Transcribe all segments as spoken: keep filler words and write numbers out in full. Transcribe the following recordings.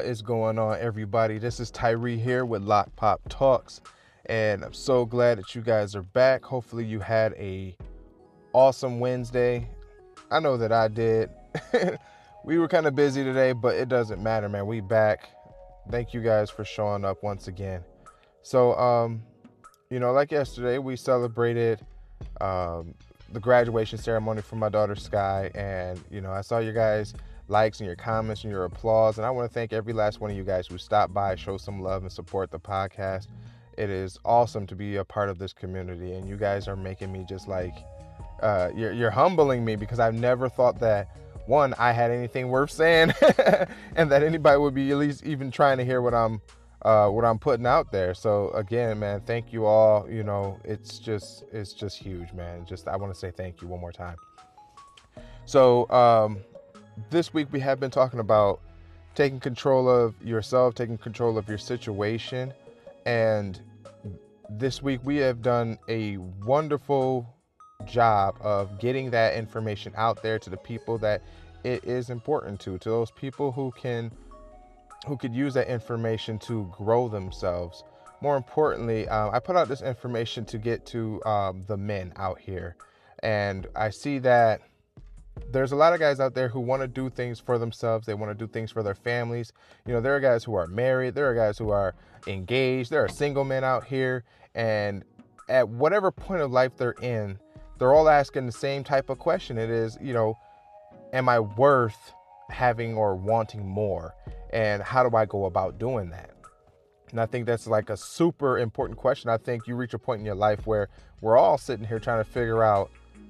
What is going on, everybody? This is Tyree here with Lock Pop Talks, and I'm so glad that you guys are back. Hopefully you had a awesome Wednesday. I know that I did. We were kind of busy today, but it doesn't matter, man. We back. Thank you guys for showing up once again. So, um, you know, like yesterday, we celebrated um, the graduation ceremony for my daughter Sky, and you know, I saw you guys likes and your comments and your applause, and I want to thank every last one of you guys who stopped by, show some love, and support the podcast. It is awesome to be a part of this community, and you guys are making me just like uh, you're, you're humbling me, because I've never thought that one I had anything worth saying, and that anybody would be at least even trying to hear what I'm uh, what I'm putting out there. So again, man, thank you all. You know, it's just it's just huge, man. Just I want to say thank you one more time. So. Um, This week we have been talking about taking control of yourself, taking control of your situation. And this week we have done a wonderful job of getting that information out there to the people that it is important to, to those people who can, who could use that information to grow themselves. More importantly, uh, I put out this information to get to um, the men out here. And I see that there's a lot of guys out there who want to do things for themselves. They want to do things for their families. You know, there are guys who are married. There are guys who are engaged. There are single men out here. And at whatever point of life they're in, they're all asking the same type of question. It is, you know, am I worth having or wanting more? And how do I go about doing that? And I think that's like a super important question. I think you reach a point in your life where we're all sitting here trying to figure out,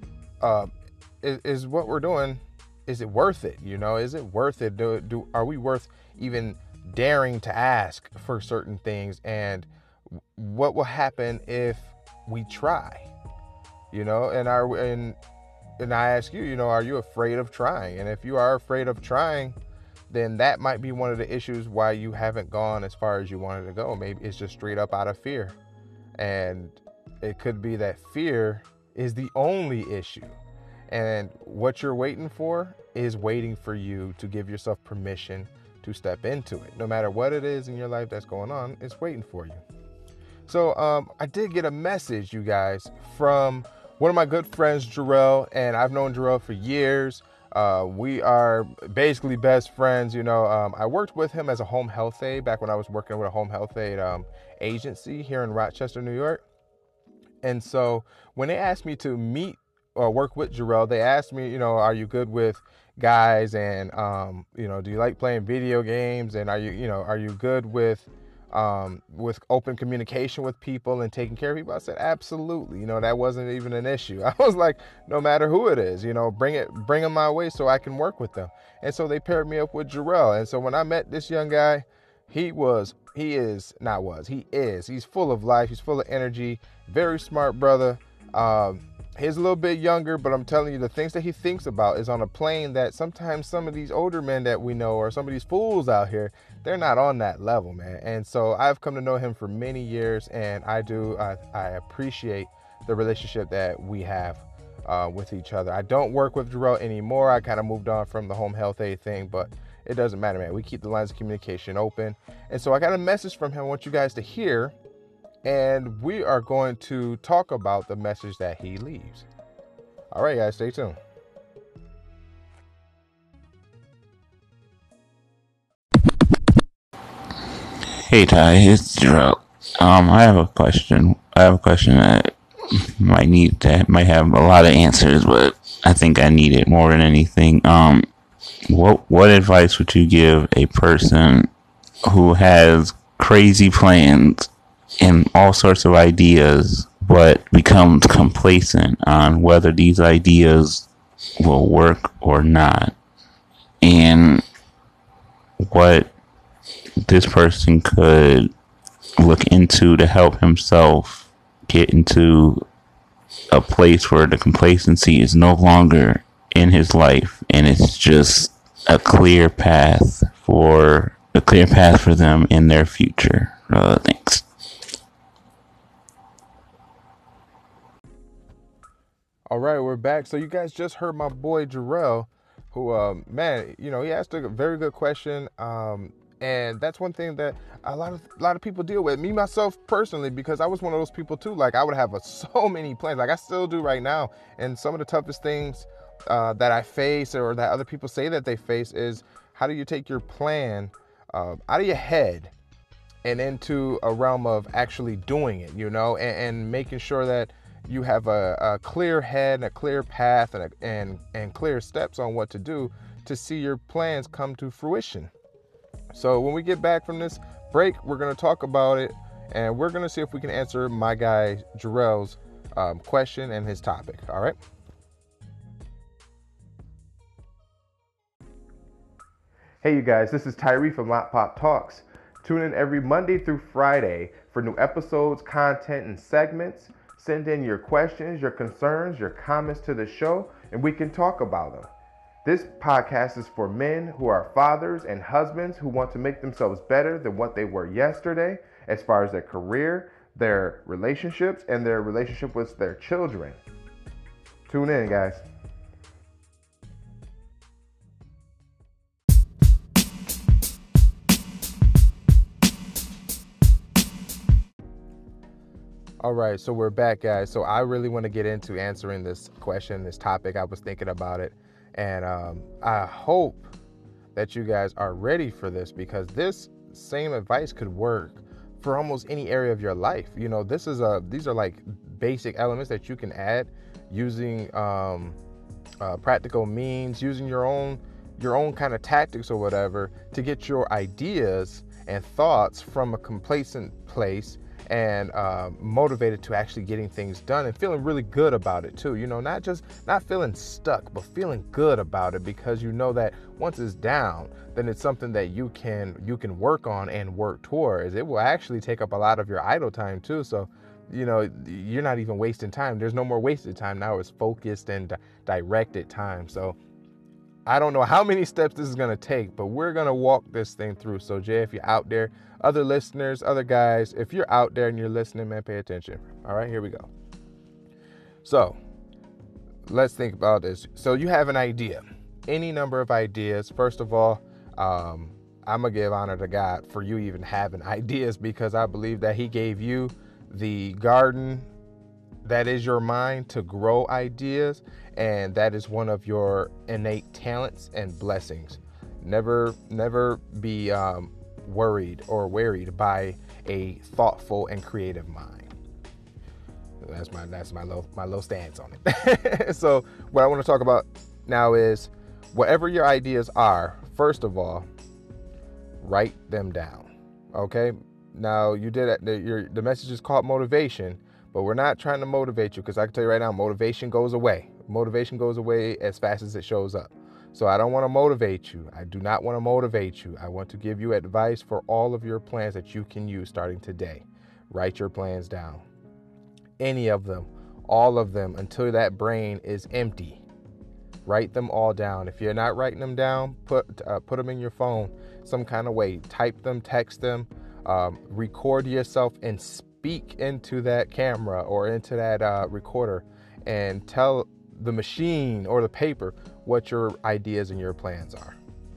uh, Is, is what we're doing, is it worth it? You know, is it worth it? Do, do are we worth even daring to ask for certain things? And what will happen if we try? You know, and are and and I ask you, you know, are you afraid of trying? And if you are afraid of trying, then that might be one of the issues why you haven't gone as far as you wanted to go. Maybe it's just straight up out of fear, and it could be that fear is the only issue. And what you're waiting for is waiting for you to give yourself permission to step into it. No matter what it is in your life that's going on, it's waiting for you. So um, I did get a message, you guys, from one of my good friends, Jarrell, and I've known Jarrell for years. Uh, we are basically best friends. You know, um, I worked with him as a home health aide back when I was working with a home health aide um, agency here in Rochester, New York. And so when they asked me to meet or work with Jarrell, they asked me, you know, are you good with guys? And, um, you know, do you like playing video games? And are you, you know, are you good with, um, with open communication with people and taking care of people? I said, absolutely. You know, that wasn't even an issue. I was like, no matter who it is, you know, bring it, bring them my way so I can work with them. And so they paired me up with Jarrell. And so when I met this young guy, he was, he is, not was, he is, he's full of life. He's full of energy, very smart brother. Um, He's a little bit younger, but I'm telling you, the things that he thinks about is on a plane that sometimes some of these older men that we know, or some of these fools out here, they're not on that level, man. And so I've come to know him for many years, and I do, I, I appreciate the relationship that we have uh, with each other. I don't work with Jarrell anymore. I kind of moved on from the home health aid thing, but it doesn't matter, man. We keep the lines of communication open. And so I got a message from him I want you guys to hear. And we are going to talk about the message that he leaves. All right, guys, stay tuned. Hey Ty, it's Jarrell. Um, I have a question. I have a question that might need that might have a lot of answers, but I think I need it more than anything. Um, what what advice would you give a person who has crazy plans and all sorts of ideas, but becomes complacent on whether these ideas will work or not, and what this person could look into to help himself get into a place where the complacency is no longer in his life and it's just a clear path for a clear path for them in their future. Uh, thanks. All right, we're back. So you guys just heard my boy Jarrell, who, um, man, you know, he asked a very good question. Um, And that's one thing that a lot of a lot of people deal with. Me myself personally, because I was one of those people too. Like I would have a, so many plans, like I still do right now. And some of the toughest things uh, that I face, or that other people say that they face, is how do you take your plan uh, out of your head and into a realm of actually doing it, you know, and, and making sure that you have a, a clear head and a clear path and, a, and and clear steps on what to do to see your plans come to fruition. So when we get back from this break, we're going to talk about it, and we're going to see if we can answer my guy Jarrell's um, question and his topic. All right. Hey, you guys, this is Tyree from Lot Pop Talks. Tune in every Monday through Friday for new episodes, content, and segments. Send in your questions, your concerns, your comments to the show, and we can talk about them. This podcast is for men who are fathers and husbands who want to make themselves better than what they were yesterday, as far as their career, their relationships, and their relationship with their children. Tune in, guys. All right, so we're back, guys. So I really want to get into answering this question, this topic. I was thinking about it. And um, I hope that you guys are ready for this, because this same advice could work for almost any area of your life. You know, this is a these are like basic elements that you can add using um, uh, practical means, using your own your own kind of tactics or whatever to get your ideas and thoughts from a complacent place and uh, motivated to actually getting things done and feeling really good about it too. You know, not just not feeling stuck, but feeling good about it, because you know that once it's down, then it's something that you can you can work on and work towards. It will actually take up a lot of your idle time too. So, you know, you're not even wasting time. There's no more wasted time. Now it's focused and di- directed time. So I don't know how many steps this is going to take, but we're going to walk this thing through. So, Jay, if you're out there, other listeners, other guys, if you're out there and you're listening, man, pay attention. All right, here we go. So let's think about this. So you have an idea, any number of ideas. First of all, um, I'm going to give honor to God for you even having ideas, because I believe that he gave you the garden that is your mind to grow ideas. And that is one of your innate talents and blessings. Never, never be um, worried or wearied by a thoughtful and creative mind. That's my that's my low my low stance on it. So what I want to talk about now is whatever your ideas are. First of all, write them down. Okay. Now you did it. The, your, the message is called motivation, but we're not trying to motivate you, because I can tell you right now, motivation goes away. Motivation goes away as fast as it shows up. So I don't want to motivate you. I do not want to motivate you. I want to give you advice for all of your plans that you can use starting today. Write your plans down. Any of them, all of them, until that brain is empty. Write them all down. If you're not writing them down, put uh, put them in your phone some kind of way. Type them, text them, um, record yourself and speak into that camera or into that uh, recorder and tell the machine or the paper what your ideas and your plans are.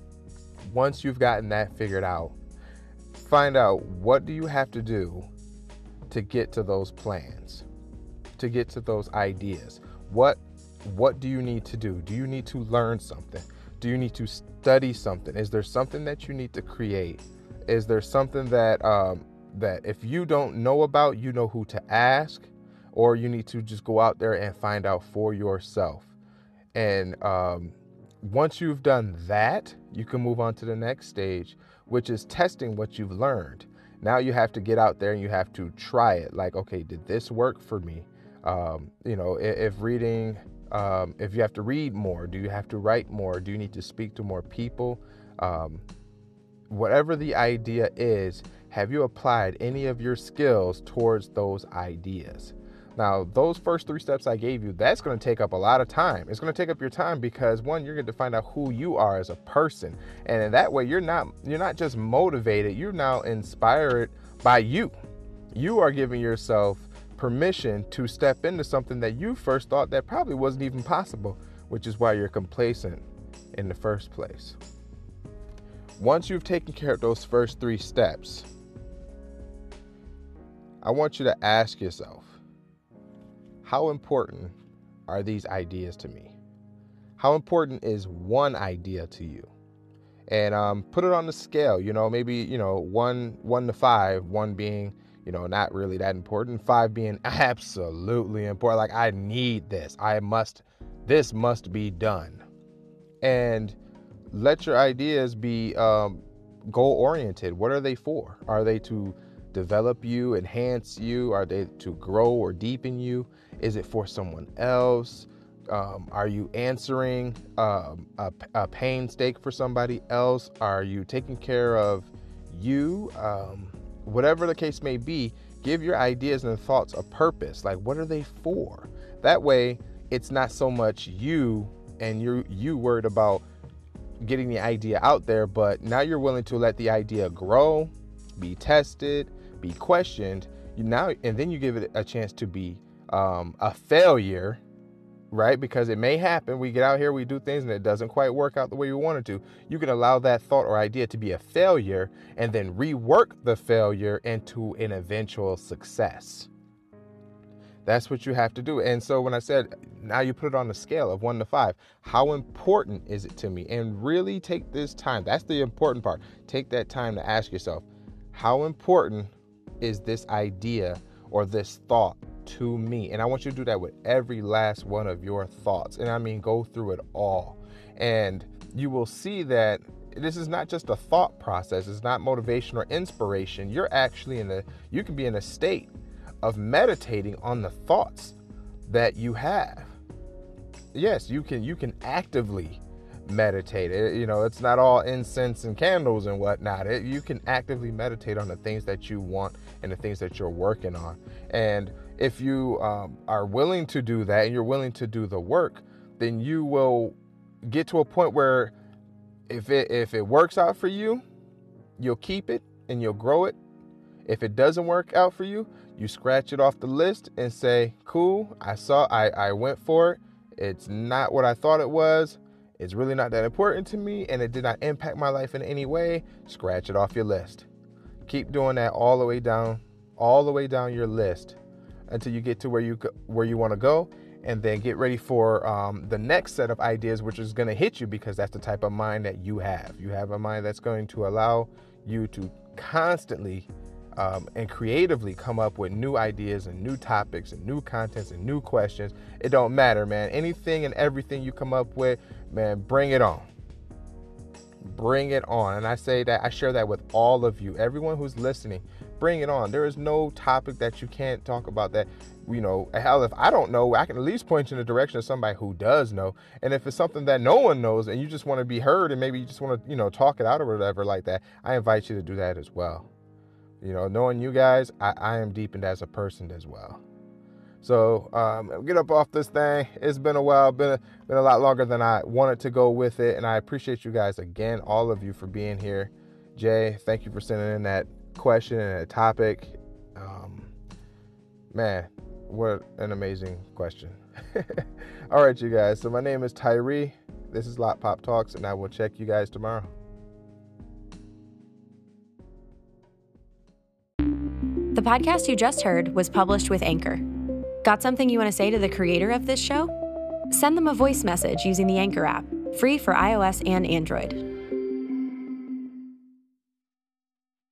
Once you've gotten that figured out, find out what do you have to do to get to those plans, to get to those ideas. What what do you need to do? Do you need to learn something? Do you need to study something? Is there something that you need to create? Is there something that um, that if you don't know about, you know who to ask? Or you need to just go out there and find out for yourself. And um, once you've done that, you can move on to the next stage, which is testing what you've learned. Now you have to get out there and you have to try it. Like, okay, did this work for me? Um, you know, if, if reading, um, if you have to read more, do you have to write more? Do you need to speak to more people? Um, whatever the idea is, have you applied any of your skills towards those ideas? Now, those first three steps I gave you, that's going to take up a lot of time. It's going to take up your time because, one, you're going to find out who you are as a person. And in that way, you're not you're not just motivated. You're now inspired by you. You are giving yourself permission to step into something that you first thought that probably wasn't even possible, which is why you're complacent in the first place. Once you've taken care of those first three steps, I want you to ask yourself, how important are these ideas to me? How important is one idea to you? And um, put it on the scale, you know, maybe, you know, one, one to five, one being, you know, not really that important, five being absolutely important. Like, I need this. I must, this must be done. And let your ideas be um, goal-oriented. What are they for? Are they to develop you, enhance you? Are they to grow or deepen you? Is it for someone else? Um, are you answering um, a, a pain stake for somebody else? Are you taking care of you? Um, whatever the case may be, give your ideas and thoughts a purpose. Like, what are they for? That way, it's not so much you and you you worried about getting the idea out there, but now you're willing to let the idea grow, be tested, be questioned. You now and then you give it a chance to be um, a failure. Right? Because it may happen. We get out here, we do things and it doesn't quite work out the way we want it to. You can allow that thought or idea to be a failure and then rework the failure into an eventual success. That's what you have to do. And so when I said, now you put it on the scale of one to five, how important is it to me? And really take this time. That's the important part. Take that time to ask yourself, how important is this idea or this thought to me? And I want you to do that with every last one of your thoughts. And I mean, go through it all. And you will see that this is not just a thought process. It's not motivation or inspiration. You're actually in a, you can be in a state of meditating on the thoughts that you have. Yes, you can, you can actively meditate. It, you know, it's not all incense and candles and whatnot. It, you can actively meditate on the things that you want and the things that you're working on. And if you um, are willing to do that and you're willing to do the work, then you will get to a point where if it if it works out for you, you'll keep it and you'll grow it. If it doesn't work out for you, you scratch it off the list and say, cool, I saw, I, I went for it. It's not what I thought it was. It's really not that important to me and it did not impact my life in any way. Scratch it off your list. Keep doing that all the way down, all the way down your list until you get to where you where you want to go, and then get ready for um, the next set of ideas, which is going to hit you because that's the type of mind that you have. You have a mind that's going to allow you to constantly um, and creatively come up with new ideas and new topics and new contents and new questions. It don't matter, man. Anything and everything you come up with, man, bring it on. Bring it on. And I say that, I share that with all of you, everyone who's listening. Bring it on. There is no topic that you can't talk about that, you know, hell, if I don't know, I can at least point you in the direction of somebody who does know. And if it's something that no one knows and you just want to be heard and maybe you just want to, you know, talk it out or whatever like that, I invite you to do that as well. You know, knowing you guys, I, I am deepened as a person as well. So um, get up off this thing. It's been a while, been a, been a lot longer than I wanted to go with it. And I appreciate you guys again, all of you, for being here. Jay, thank you for sending in that question and a topic. Um, man, what an amazing question. All right, you guys. So my name is Tyree. This is Lot Pop Talks, and I will check you guys tomorrow. The podcast you just heard was published with Anchor. Got something you want to say to the creator of this show? Send them a voice message using the Anchor app, free for iOS and Android.